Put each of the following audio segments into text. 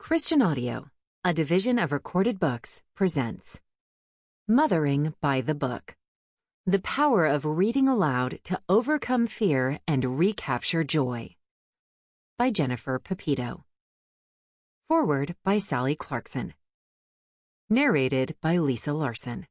Christian Audio, a division of Recorded Books, presents Mothering by the Book. The Power of Reading Aloud to Overcome Fear and Recapture Joy. By Jennifer Pepito. Foreword by Sally Clarkson. Narrated by Lisa Larson.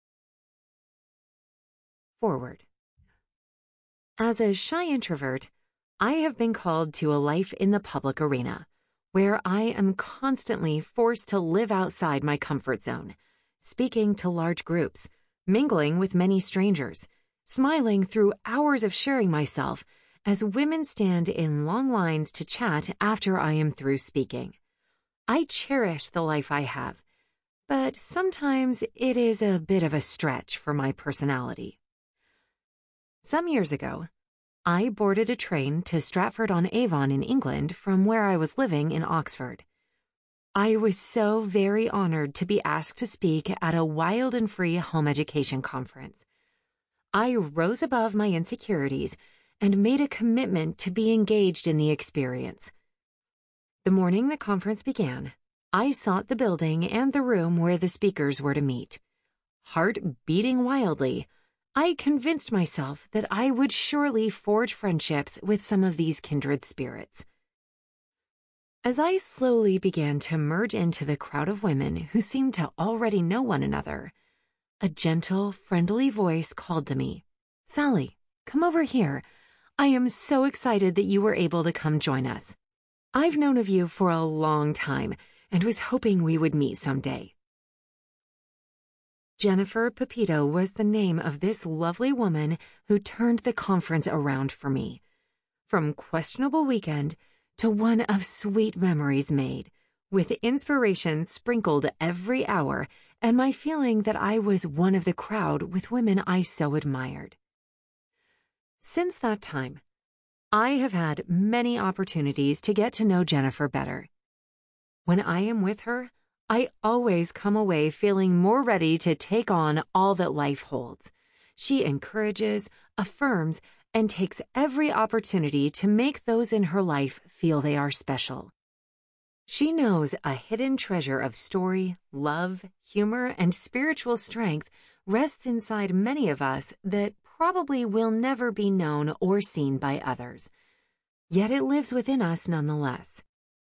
Foreword. As a shy introvert, I have been called to a life in the public arena, where I am constantly forced to live outside my comfort zone, speaking to large groups, mingling with many strangers, smiling through hours of sharing myself as women stand in long lines to chat after I am through speaking. I cherish the life I have, but sometimes it is a bit of a stretch for my personality. Some years ago, I boarded a train to Stratford-on-Avon in England from where I was living in Oxford. I was so very honored to be asked to speak at a wild and free home education conference. I rose above my insecurities and made a commitment to be engaged in the experience. The morning the conference began, I sought the building and the room where the speakers were to meet. Heart beating wildly, I convinced myself that I would surely forge friendships with some of these kindred spirits. As I slowly began to merge into the crowd of women who seemed to already know one another, a gentle, friendly voice called to me, "Sally, come over here. I am so excited that you were able to come join us. I've known of you for a long time and was hoping we would meet someday." Jennifer Pepito was the name of this lovely woman who turned the conference around for me. From questionable weekend to one of sweet memories made, with inspiration sprinkled every hour and my feeling that I was one of the crowd with women I so admired. Since that time, I have had many opportunities to get to know Jennifer better. When I am with her, I always come away feeling more ready to take on all that life holds. She encourages, affirms, and takes every opportunity to make those in her life feel they are special. She knows a hidden treasure of story, love, humor, and spiritual strength rests inside many of us that probably will never be known or seen by others. Yet it lives within us nonetheless.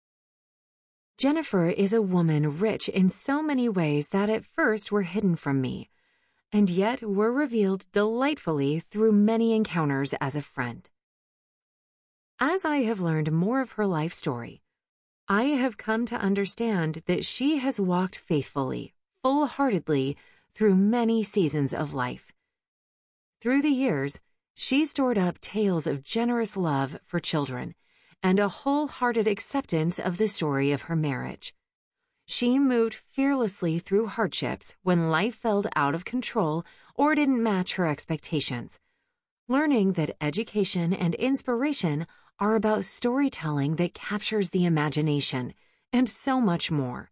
Jennifer is a woman rich in so many ways that at first were hidden from me, and yet were revealed delightfully through many encounters as a friend. As I have learned more of her life story, I have come to understand that she has walked faithfully, full-heartedly through many seasons of life. Through the years, she stored up tales of generous love for children and a wholehearted acceptance of the story of her marriage. She moved fearlessly through hardships when life felt out of control or didn't match her expectations, learning that education and inspiration are about storytelling that captures the imagination, and so much more.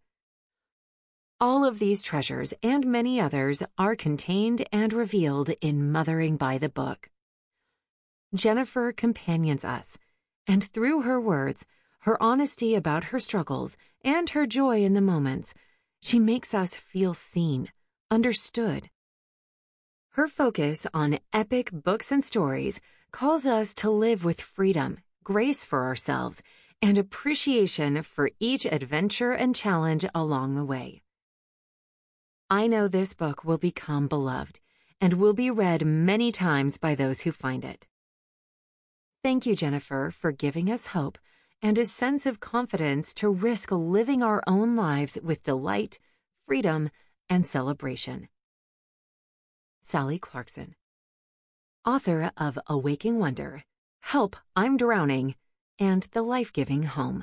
All of these treasures and many others are contained and revealed in Mothering by the Book. Jennifer companions us, and through her words, her honesty about her struggles, and her joy in the moments, she makes us feel seen, understood. Her focus on epic books and stories calls us to live with freedom, grace for ourselves, and appreciation for each adventure and challenge along the way. I know this book will become beloved and will be read many times by those who find it. Thank you, Jennifer, for giving us hope and a sense of confidence to risk living our own lives with delight, freedom, and celebration. Sally Clarkson, author of Awaking Wonder, Help, I'm Drowning, and The Life-Giving Home.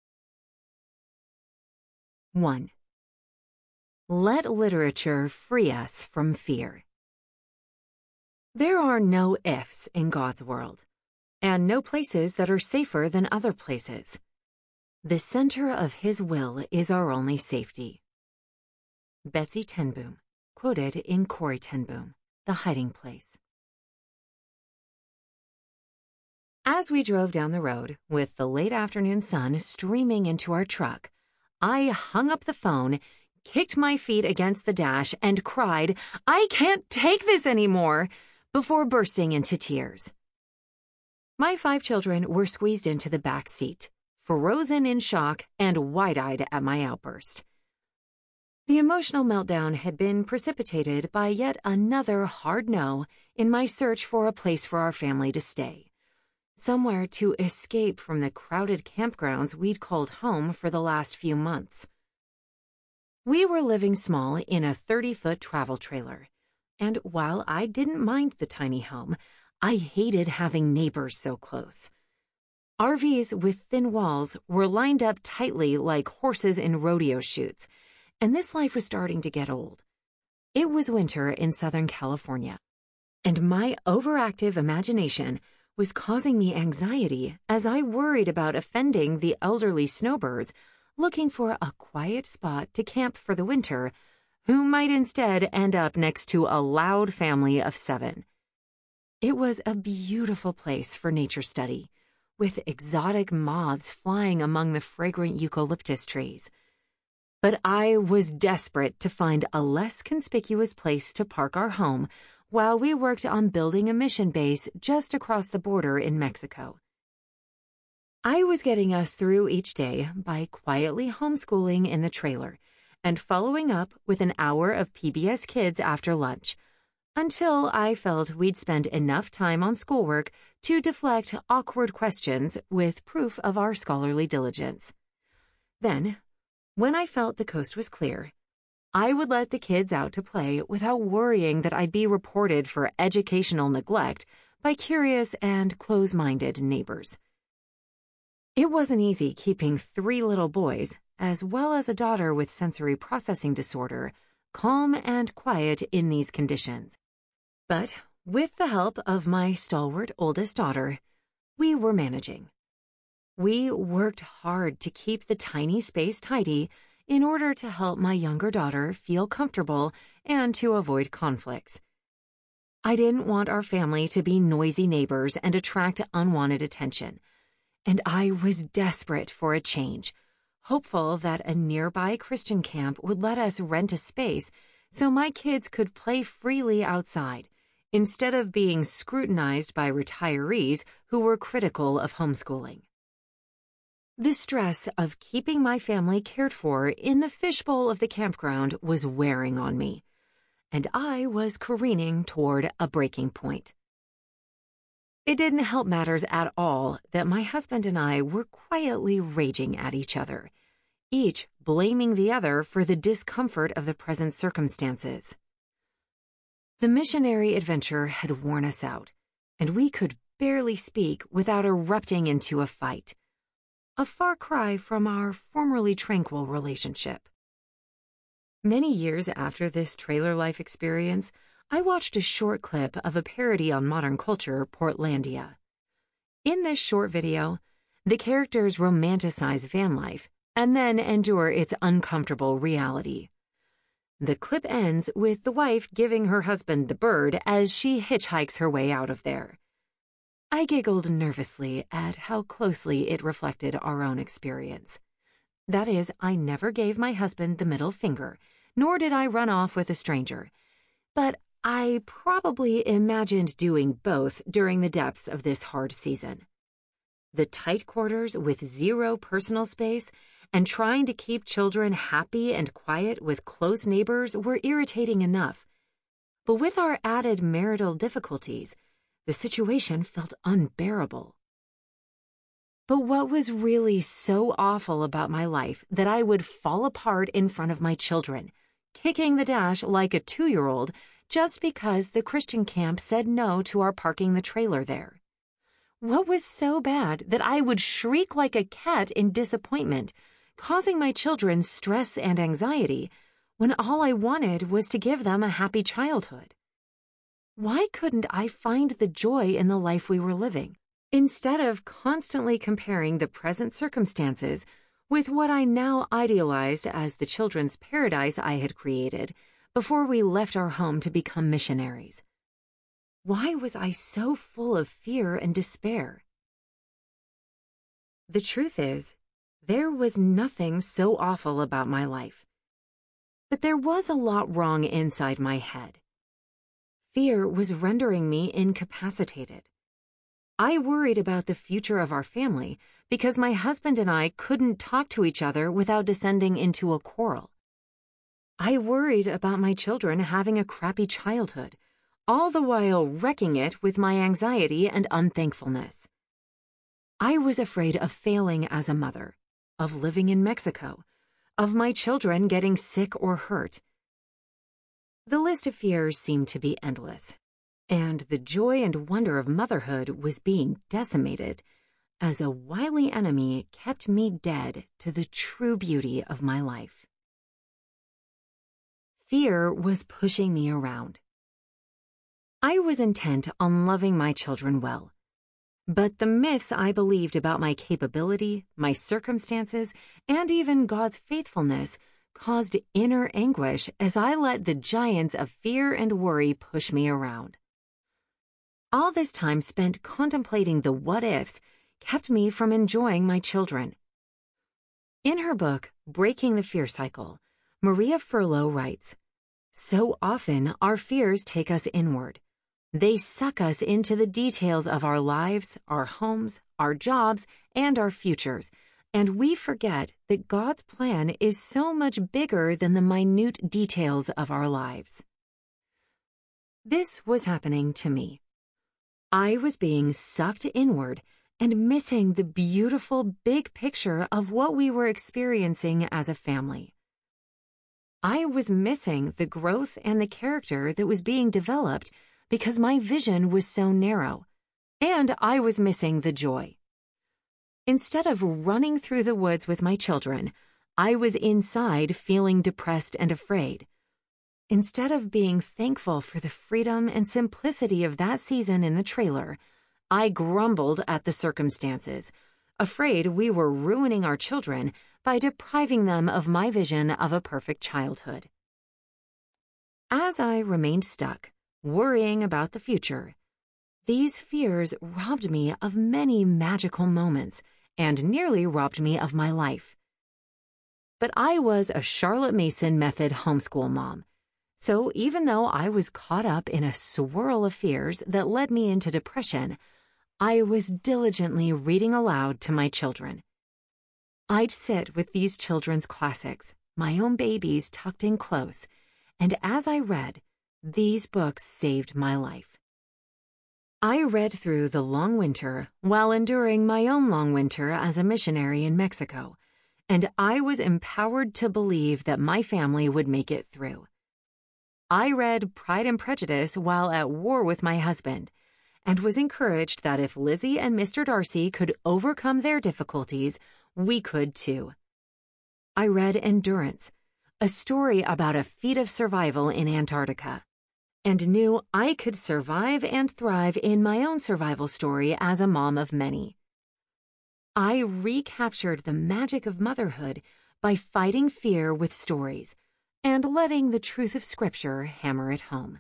1. Let literature free us from fear. There are no ifs in God's world, and no places that are safer than other places. The center of His will is our only safety. Betsy ten Boom, quoted in Corrie ten Boom, The Hiding Place. As we drove down the road, with the late afternoon sun streaming into our truck, I hung up the phone, kicked my feet against the dash, and cried, "I can't take this anymore," before bursting into tears. My 5 children were squeezed into the back seat, frozen in shock and wide-eyed at my outburst. The emotional meltdown had been precipitated by yet another hard no in my search for a place for our family to stay, somewhere to escape from the crowded campgrounds we'd called home for the last few months. We were living small in a 30-foot travel trailer, and while I didn't mind the tiny home, I hated having neighbors so close. RVs with thin walls were lined up tightly like horses in rodeo chutes, and this life was starting to get old. It was winter in Southern California, and my overactive imagination was causing me anxiety as I worried about offending the elderly snowbirds looking for a quiet spot to camp for the winter, who might instead end up next to a loud family of 7. It was a beautiful place for nature study, with exotic moths flying among the fragrant eucalyptus trees. But I was desperate to find a less conspicuous place to park our home while we worked on building a mission base just across the border in Mexico. I was getting us through each day by quietly homeschooling in the trailer and following up with an hour of PBS Kids after lunch, until I felt we'd spent enough time on schoolwork to deflect awkward questions with proof of our scholarly diligence. Then, when I felt the coast was clear, I would let the kids out to play without worrying that I'd be reported for educational neglect by curious and close-minded neighbors. It wasn't easy keeping 3 little boys, as well as a daughter with sensory processing disorder, calm and quiet in these conditions. But with the help of my stalwart oldest daughter, we were managing. We worked hard to keep the tiny space tidy in order to help my younger daughter feel comfortable and to avoid conflicts. I didn't want our family to be noisy neighbors and attract unwanted attention, and I was desperate for a change, hopeful that a nearby Christian camp would let us rent a space so my kids could play freely outside, instead of being scrutinized by retirees who were critical of homeschooling. The stress of keeping my family cared for in the fishbowl of the campground was wearing on me, and I was careening toward a breaking point. It didn't help matters at all that my husband and I were quietly raging at each other, each blaming the other for the discomfort of the present circumstances. The missionary adventure had worn us out, and we could barely speak without erupting into a fight. A far cry from our formerly tranquil relationship. Many years after this trailer life experience, I watched a short clip of a parody on Modern Culture, Portlandia. In this short video, the characters romanticize van life and then endure its uncomfortable reality. The clip ends with the wife giving her husband the bird as she hitchhikes her way out of there. I giggled nervously at how closely it reflected our own experience. That is, I never gave my husband the middle finger, nor did I run off with a stranger. But I probably imagined doing both during the depths of this hard season. The tight quarters with 0 personal space and trying to keep children happy and quiet with close neighbors were irritating enough. But with our added marital difficulties, the situation felt unbearable. But what was really so awful about my life that I would fall apart in front of my children, kicking the dash like a 2-year-old just because the Christian camp said no to our parking the trailer there? What was so bad that I would shriek like a cat in disappointment, causing my children stress and anxiety, when all I wanted was to give them a happy childhood? Why couldn't I find the joy in the life we were living, instead of constantly comparing the present circumstances with what I now idealized as the children's paradise I had created before we left our home to become missionaries? Why was I so full of fear and despair? The truth is, There was nothing so awful about my life. But there was a lot wrong inside my head. Fear was rendering me incapacitated. I worried about the future of our family because my husband and I couldn't talk to each other without descending into a quarrel. I worried about my children having a crappy childhood, all the while wrecking it with my anxiety and unthankfulness. I was afraid of failing as a mother, of living in Mexico, of my children getting sick or hurt. The list of fears seemed to be endless, and the joy and wonder of motherhood was being decimated as a wily enemy kept me dead to the true beauty of my life. Fear was pushing me around. I was intent on loving my children well, but the myths I believed about my capability, my circumstances, and even God's faithfulness caused inner anguish as I let the giants of fear and worry push me around. All this time spent contemplating the what-ifs kept me from enjoying my children. In her book, Breaking the Fear Cycle, Maria Furlow writes, "So often our fears take us inward. They suck us into the details of our lives, our homes, our jobs, and our futures, and we forget that God's plan is so much bigger than the minute details of our lives." This was happening to me. I was being sucked inward and missing the beautiful big picture of what we were experiencing as a family. I was missing the growth and the character that was being developed because my vision was so narrow, and I was missing the joy. Instead of running through the woods with my children, I was inside feeling depressed and afraid. Instead of being thankful for the freedom and simplicity of that season in the trailer, I grumbled at the circumstances, afraid we were ruining our children by depriving them of my vision of a perfect childhood. As I remained stuck, worrying about the future, these fears robbed me of many magical moments and nearly robbed me of my life. But I was a Charlotte Mason method homeschool mom, so even though I was caught up in a swirl of fears that led me into depression, I was diligently reading aloud to my children. I'd sit with these children's classics, my own babies tucked in close, and as I read, these books saved my life. I read through The Long Winter while enduring my own long winter as a missionary in Mexico, and I was empowered to believe that my family would make it through. I read Pride and Prejudice while at war with my husband, and was encouraged that if Lizzie and Mr. Darcy could overcome their difficulties, we could too. I read Endurance, a story about a feat of survival in Antarctica, and knew I could survive and thrive in my own survival story as a mom of many. I recaptured the magic of motherhood by fighting fear with stories and letting the truth of Scripture hammer it home.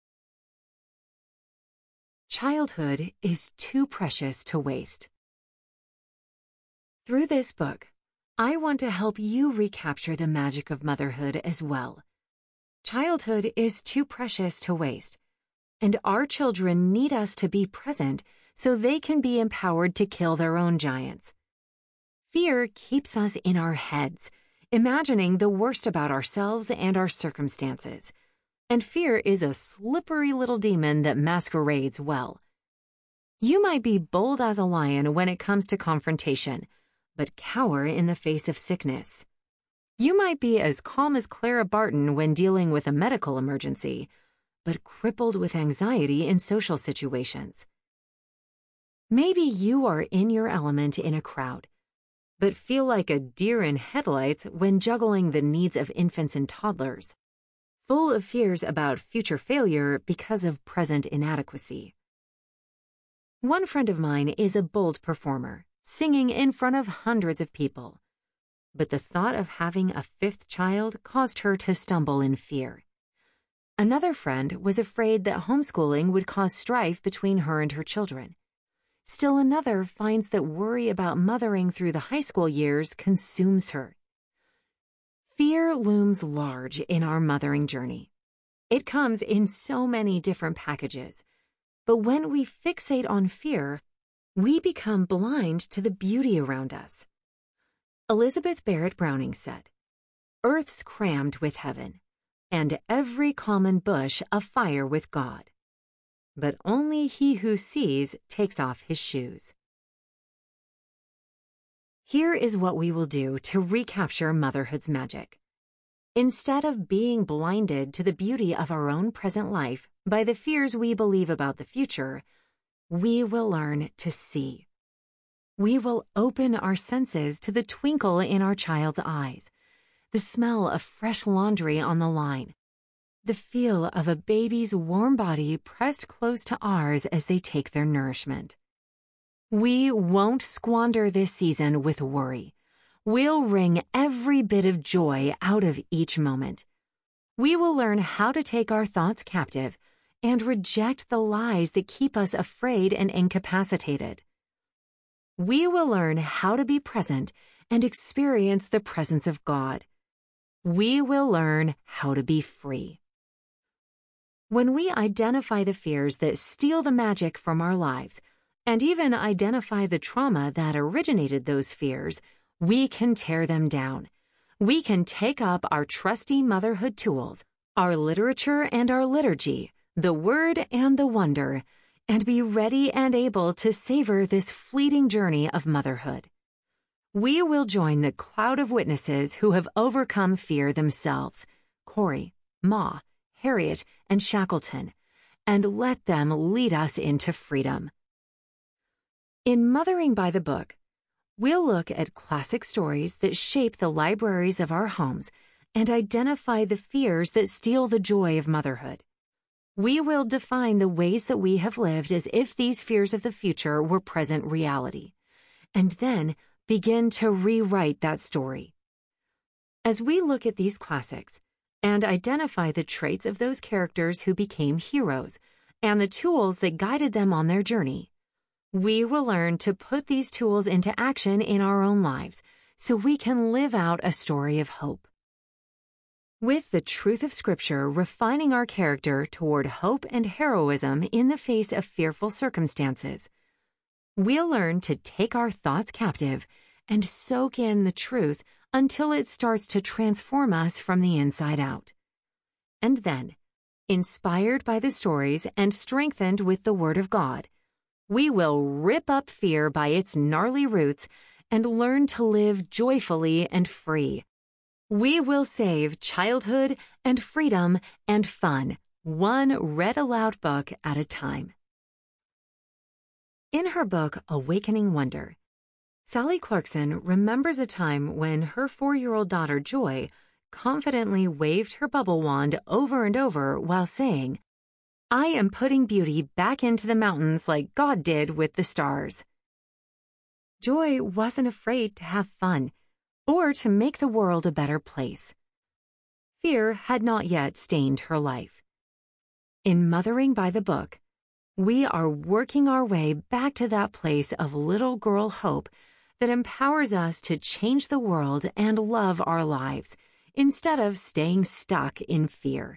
Childhood is too precious to waste. Through this book, I want to help you recapture the magic of motherhood as well. Childhood is too precious to waste, and our children need us to be present so they can be empowered to kill their own giants. Fear keeps us in our heads, imagining the worst about ourselves and our circumstances. And fear is a slippery little demon that masquerades well. You might be bold as a lion when it comes to confrontation, but cower in the face of sickness. You might be as calm as Clara Barton when dealing with a medical emergency, but crippled with anxiety in social situations. Maybe you are in your element in a crowd, but feel like a deer in headlights when juggling the needs of infants and toddlers, full of fears about future failure because of present inadequacy. One friend of mine is a bold performer, singing in front of hundreds of people. But the thought of having a fifth child caused her to stumble in fear. Another friend was afraid that homeschooling would cause strife between her and her children. Still another finds that worry about mothering through the high school years consumes her. Fear looms large in our mothering journey. It comes in so many different packages, but when we fixate on fear, we become blind to the beauty around us. Elizabeth Barrett Browning said, "Earth's crammed with heaven, and every common bush afire with God. But only he who sees takes off his shoes." Here is what we will do to recapture motherhood's magic. Instead of being blinded to the beauty of our own present life by the fears we believe about the future, we will learn to see. We will open our senses to the twinkle in our child's eyes, the smell of fresh laundry on the line, the feel of a baby's warm body pressed close to ours as they take their nourishment. We won't squander this season with worry. We'll wring every bit of joy out of each moment. We will learn how to take our thoughts captive and reject the lies that keep us afraid and incapacitated. We will learn how to be present and experience the presence of God. We will learn how to be free. When we identify the fears that steal the magic from our lives, and even identify the trauma that originated those fears, we can tear them down. We can take up our trusty motherhood tools, our literature and our liturgy, the Word and the Wonder, and be ready and able to savor this fleeting journey of motherhood. We will join the cloud of witnesses who have overcome fear themselves, Corey, Ma, Harriet, and Shackleton, and let them lead us into freedom. In Mothering by the Book, we'll look at classic stories that shape the libraries of our homes and identify the fears that steal the joy of motherhood. We will define the ways that we have lived as if these fears of the future were present reality, and then begin to rewrite that story. As we look at these classics and identify the traits of those characters who became heroes and the tools that guided them on their journey, we will learn to put these tools into action in our own lives so we can live out a story of hope. With the truth of Scripture refining our character toward hope and heroism in the face of fearful circumstances, we'll learn to take our thoughts captive and soak in the truth until it starts to transform us from the inside out. And then, inspired by the stories and strengthened with the Word of God, we will rip up fear by its gnarly roots and learn to live joyfully and free. We will save childhood and freedom and fun, one read aloud book at a time. In her book, Awakening Wonder, Sally Clarkson remembers a time when her 4-year-old daughter, Joy, confidently waved her bubble wand over and over while saying, "I am putting beauty back into the mountains like God did with the stars." Joy wasn't afraid to have fun or to make the world a better place. Fear had not yet stained her life. In Mothering by the Book, we are working our way back to that place of little girl hope that empowers us to change the world and love our lives instead of staying stuck in fear.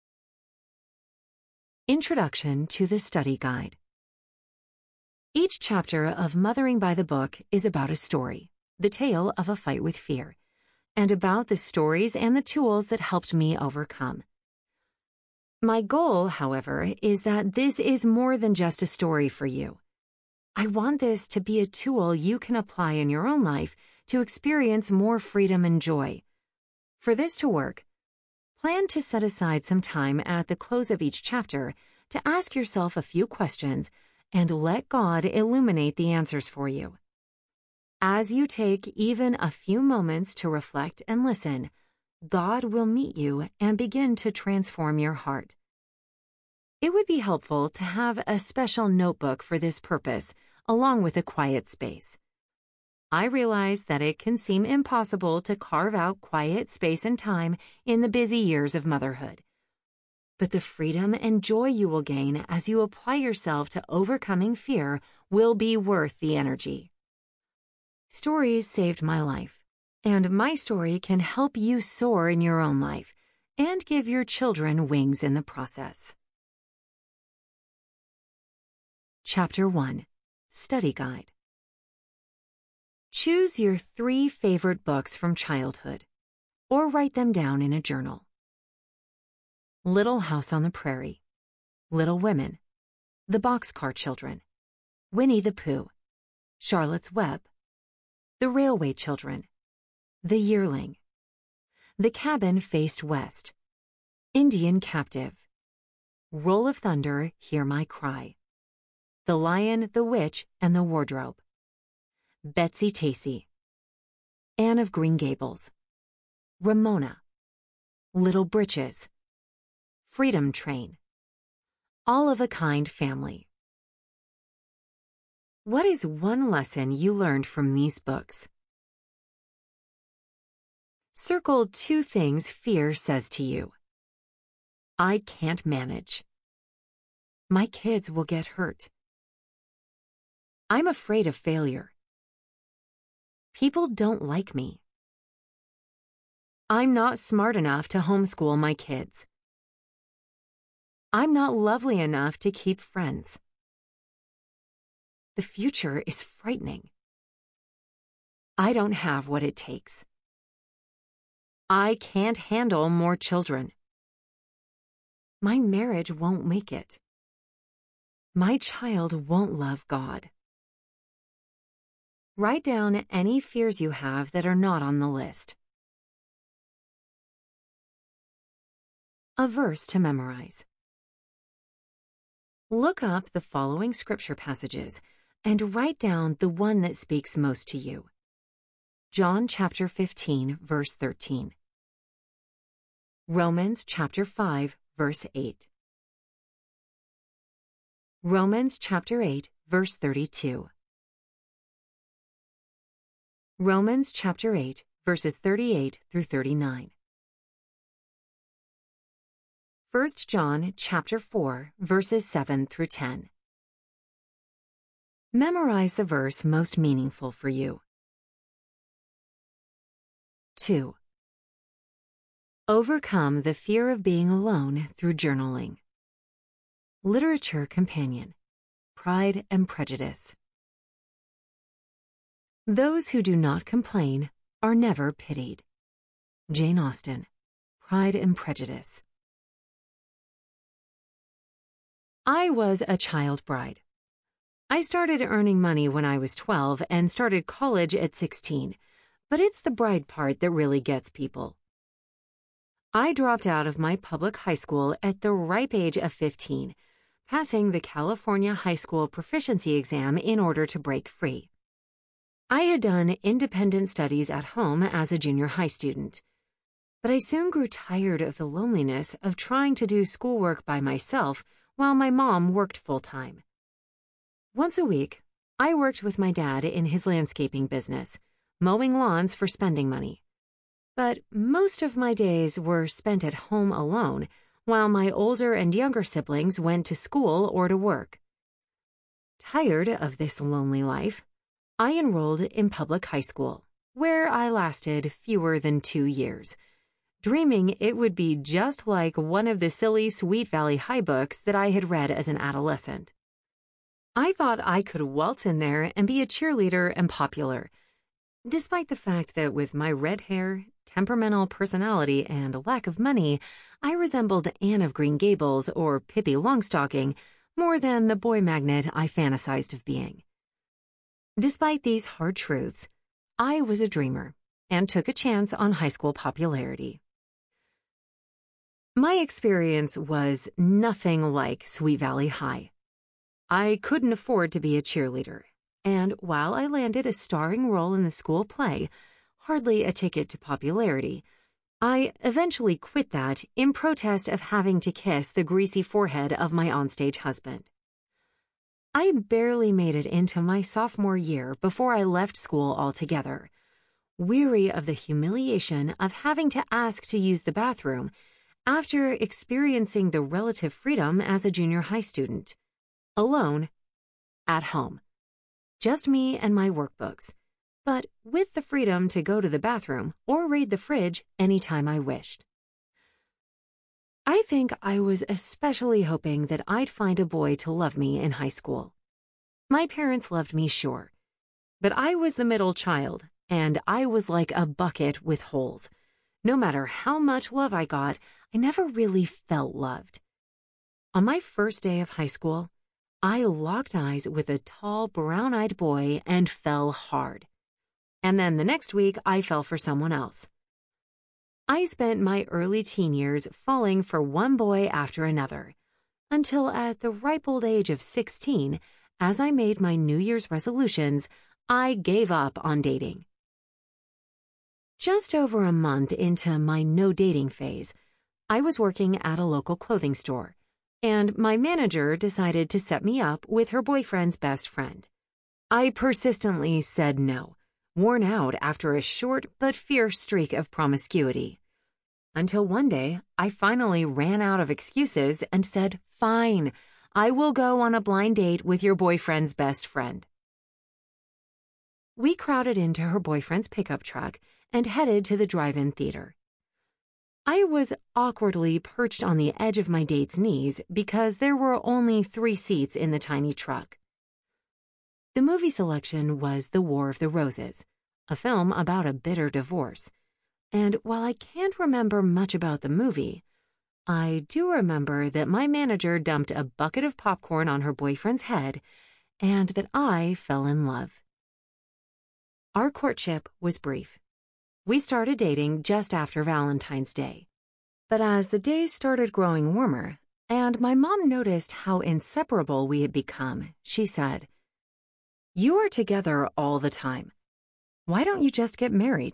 Introduction to the Study Guide. Each chapter of Mothering by the Book is about a story, the tale of a fight with fear, and about the stories and the tools that helped me overcome. My goal, however, is that this is more than just a story for you. I want this to be a tool you can apply in your own life to experience more freedom and joy. For this to work, plan to set aside some time at the close of each chapter to ask yourself a few questions and let God illuminate the answers for you. As you take even a few moments to reflect and listen, God will meet you and begin to transform your heart. It would be helpful to have a special notebook for this purpose, along with a quiet space. I realize that it can seem impossible to carve out quiet space and time in the busy years of motherhood. but the freedom and joy you will gain as you apply yourself to overcoming fear will be worth the energy. Stories saved my life, and my story can help you soar in your own life and give your children wings in the process. Chapter 1. Study Guide. Choose your 3 favorite books from childhood, or write them down in a journal. Little House on the Prairie, Little Women, The Boxcar Children, Winnie the Pooh, Charlotte's Web, The Railway Children, The Yearling, The Cabin Faced West, Indian Captive, Roll of Thunder, Hear My Cry, The Lion, the Witch, and the Wardrobe, Betsy Tacy, Anne of Green Gables, Ramona, Little Britches, Freedom Train, All of a Kind Family. What is one lesson you learned from these books? Circle 2 things fear says to you. I can't manage. My kids will get hurt. I'm afraid of failure. People don't like me. I'm not smart enough to homeschool my kids. I'm not lovely enough to keep friends. The future is frightening. I don't have what it takes. I can't handle more children. My marriage won't make it. My child won't love God. Write down any fears you have that are not on the list. A verse to memorize. Look up the following scripture passages and write down the one that speaks most to you. John chapter 15, verse 13. Romans chapter 5, verse 8. Romans chapter 8, verse 32. Romans chapter 8, verses 38 through 39. 1 John chapter 4, verses 7 through 10. Memorize the verse most meaningful for you. 2. Overcome the fear of being alone through journaling. Literature Companion, Pride and Prejudice. Those who do not complain are never pitied. Jane Austen, Pride and Prejudice. I was a child bride. I started earning money when I was 12 and started college at 16, but it's the bride part that really gets people. I dropped out of my public high school at the ripe age of 15, passing the California High School Proficiency Exam in order to break free. I had done independent studies at home as a junior high student, but I soon grew tired of the loneliness of trying to do schoolwork by myself while my mom worked full-time. Once a week, I worked with my dad in his landscaping business, mowing lawns for spending money. But most of my days were spent at home alone, while my older and younger siblings went to school or to work. Tired of this lonely life, I enrolled in public high school, where I lasted fewer than 2 years, dreaming it would be just like one of the silly Sweet Valley High books that I had read as an adolescent. I thought I could waltz in there and be a cheerleader and popular, despite the fact that with my red hair, temperamental personality, and lack of money, I resembled Anne of Green Gables or Pippi Longstocking more than the boy magnet I fantasized of being. Despite these hard truths, I was a dreamer and took a chance on high school popularity. My experience was nothing like Sweet Valley High. I couldn't afford to be a cheerleader, and while I landed a starring role in the school play, hardly a ticket to popularity, I eventually quit that in protest of having to kiss the greasy forehead of my onstage husband. I barely made it into my sophomore year before I left school altogether, weary of the humiliation of having to ask to use the bathroom after experiencing the relative freedom as a junior high student. Alone, at home. Just me and my workbooks, but with the freedom to go to the bathroom or raid the fridge anytime I wished. I think I was especially hoping that I'd find a boy to love me in high school. My parents loved me, sure, but I was the middle child, and I was like a bucket with holes. No matter how much love I got, I never really felt loved. On my first day of high school, I locked eyes with a tall, brown-eyed boy and fell hard. And then the next week, I fell for someone else. I spent my early teen years falling for one boy after another, until at the ripe old age of 16, as I made my New Year's resolutions, I gave up on dating. Just over a month into my no-dating phase, I was working at a local clothing store, and my manager decided to set me up with her boyfriend's best friend. I persistently said no, worn out after a short but fierce streak of promiscuity. Until one day, I finally ran out of excuses and said, "Fine, I will go on a blind date with your boyfriend's best friend." We crowded into her boyfriend's pickup truck and headed to the drive-in theater. I was awkwardly perched on the edge of my date's knees because there were only 3 seats in the tiny truck. The movie selection was The War of the Roses, a film about a bitter divorce. And while I can't remember much about the movie, I do remember that my manager dumped a bucket of popcorn on her boyfriend's head and that I fell in love. Our courtship was brief. We started dating just after Valentine's Day. But as the days started growing warmer, and my mom noticed how inseparable we had become, she said, "You are together all the time. Why don't you just get married?"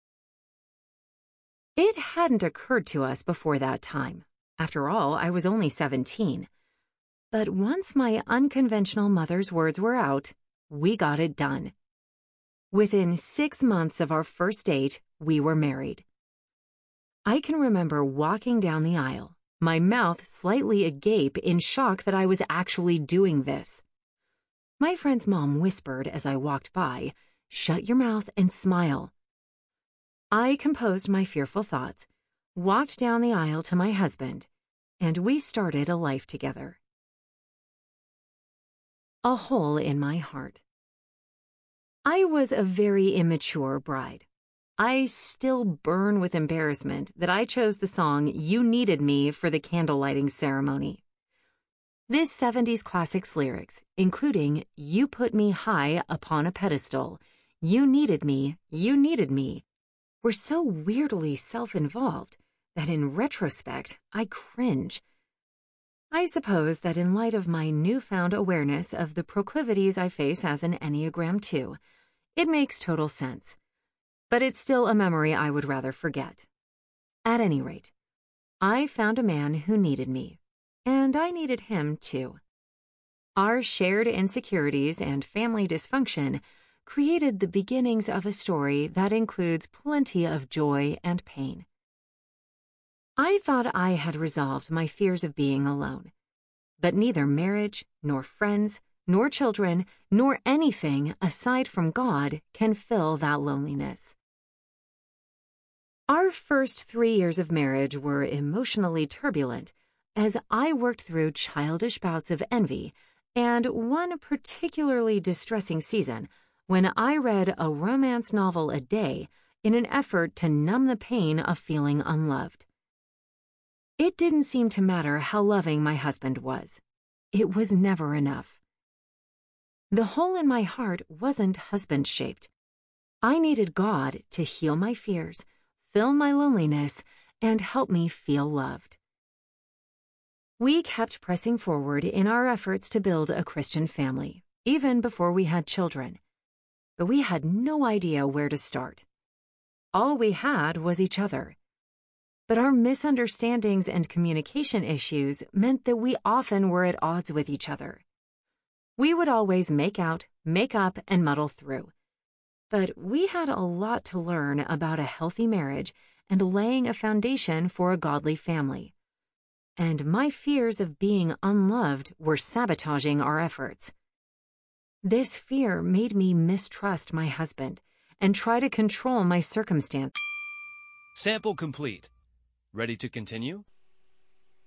It hadn't occurred to us before that time. After all, I was only 17. But once my unconventional mother's words were out, we got it done. Within 6 months of our first date, we were married. I can remember walking down the aisle, my mouth slightly agape in shock that I was actually doing this. My friend's mom whispered as I walked by, "Shut your mouth and smile." I composed my fearful thoughts, walked down the aisle to my husband, and we started a life together. A hole in my heart. I was a very immature bride. I still burn with embarrassment that I chose the song "You Needed Me" for the candle-lighting ceremony. This 70s classic's lyrics, including "You put me high upon a pedestal," "You needed me," were so weirdly self-involved that in retrospect, I cringe. I suppose that in light of my newfound awareness of the proclivities I face as an Enneagram 2, it makes total sense. But it's still a memory I would rather forget. At any rate, I found a man who needed me, and I needed him too. Our shared insecurities and family dysfunction created the beginnings of a story that includes plenty of joy and pain. I thought I had resolved my fears of being alone, but neither marriage, nor friends, nor children, nor anything aside from God can fill that loneliness. Our first 3 years of marriage were emotionally turbulent as I worked through childish bouts of envy and one particularly distressing season when I read a romance novel a day in an effort to numb the pain of feeling unloved. It didn't seem to matter how loving my husband was. It was never enough. The hole in my heart wasn't husband-shaped. I needed God to heal my fears, fill my loneliness, and help me feel loved. We kept pressing forward in our efforts to build a Christian family, even before we had children. But we had no idea where to start. All we had was each other. But our misunderstandings and communication issues meant that we often were at odds with each other. We would always make out, make up, and muddle through. But we had a lot to learn about a healthy marriage and laying a foundation for a godly family. And my fears of being unloved were sabotaging our efforts. This fear made me mistrust my husband and try to control my circumstances. Sample complete. Ready to continue?